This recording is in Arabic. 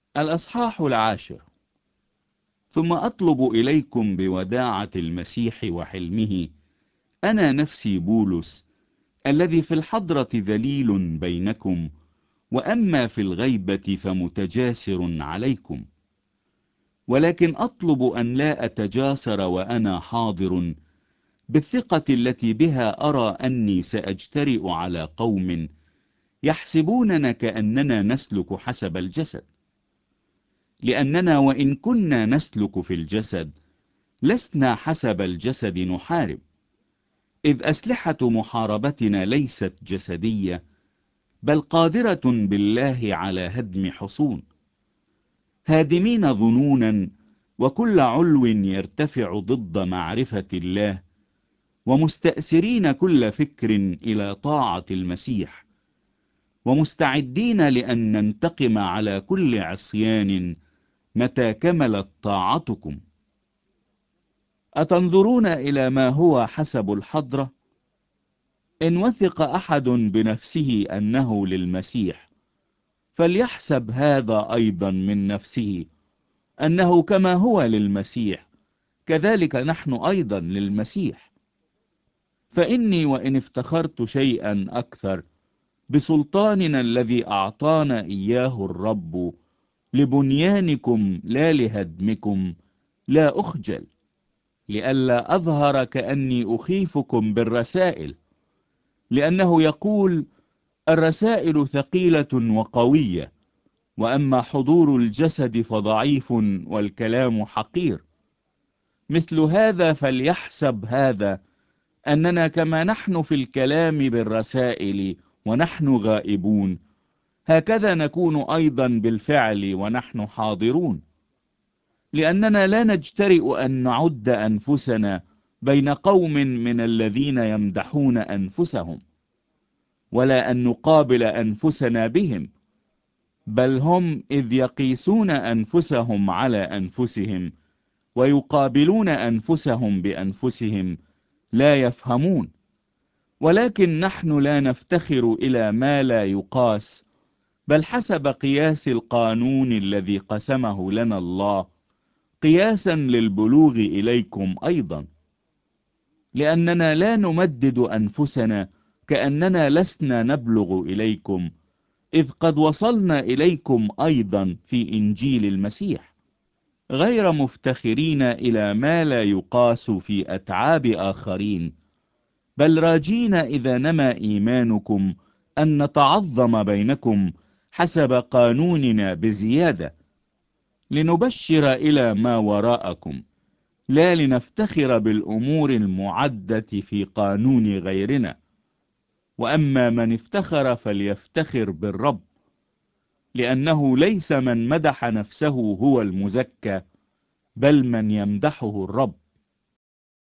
الأصحاح 10. ثم أطلب إليكم بوداعة المسيح وحلمه أنا نفسي بولس، الذي في الحضرة ذليل بينكم، وأما في الغيبة فمتجاسر عليكم. ولكن أطلب أن لا أتجاسر وأنا حاضر، بالثقة التي بها أرى أني سأجترئ على قوم يحسبوننا كأننا نسلك حسب الجسد. لأننا وإن كنا نسلك في الجسد لسنا حسب الجسد نحارب، إذ أسلحة محاربتنا ليست جسدية، بل قادرة بالله على هدم حصون، هادمين ظنونا وكل علو يرتفع ضد معرفة الله، ومستأسرين كل فكر إلى طاعة المسيح، ومستعدين لأن ننتقم على كل عصيان متى كملت طاعتكم. أتنظرون إلى ما هو حسب الحضرة؟ إن وثق أحد بنفسه أنه للمسيح، فليحسب هذا أيضا من نفسه أنه كما هو للمسيح كذلك نحن أيضا للمسيح. فإني وإن افتخرت شيئا أكثر بسلطاننا الذي أعطانا إياه الرب لبنيانكم لا لهدمكم، لا أخجل، لئلا أظهر كأني أخيفكم بالرسائل، لأنه يقول: الرسائل ثقيلة وقوية، وأما حضور الجسد فضعيف والكلام حقير. مثل هذا فليحسب هذا أننا كما نحن في الكلام بالرسائل ونحن غائبون، هكذا نكون أيضا بالفعل ونحن حاضرون. لأننا لا نجترئ أن نعد أنفسنا بين قوم من الذين يمدحون أنفسهم، ولا أن نقابل أنفسنا بهم، بل هم إذ يقيسون أنفسهم على أنفسهم ويقابلون أنفسهم بأنفسهم لا يفهمون. ولكن نحن لا نفتخر إلى ما لا يقاس، بل حسب قياس القانون الذي قسمه لنا الله، قياسا للبلوغ إليكم أيضا. لأننا لا نمدد أنفسنا كأننا لسنا نبلغ إليكم، إذ قد وصلنا إليكم أيضا في إنجيل المسيح، غير مفتخرين إلى ما لا يقاس في أتعاب آخرين، بل راجين إذا نما إيمانكم أن نتعظم بينكم حسب قانوننا بزيادة، لنبشر إلى ما وراءكم، لا لنفتخر بالأمور المعدة في قانون غيرنا. وأما من افتخر فليفتخر بالرب، لأنه ليس من مدح نفسه هو المزكى، بل من يمدحه الرب.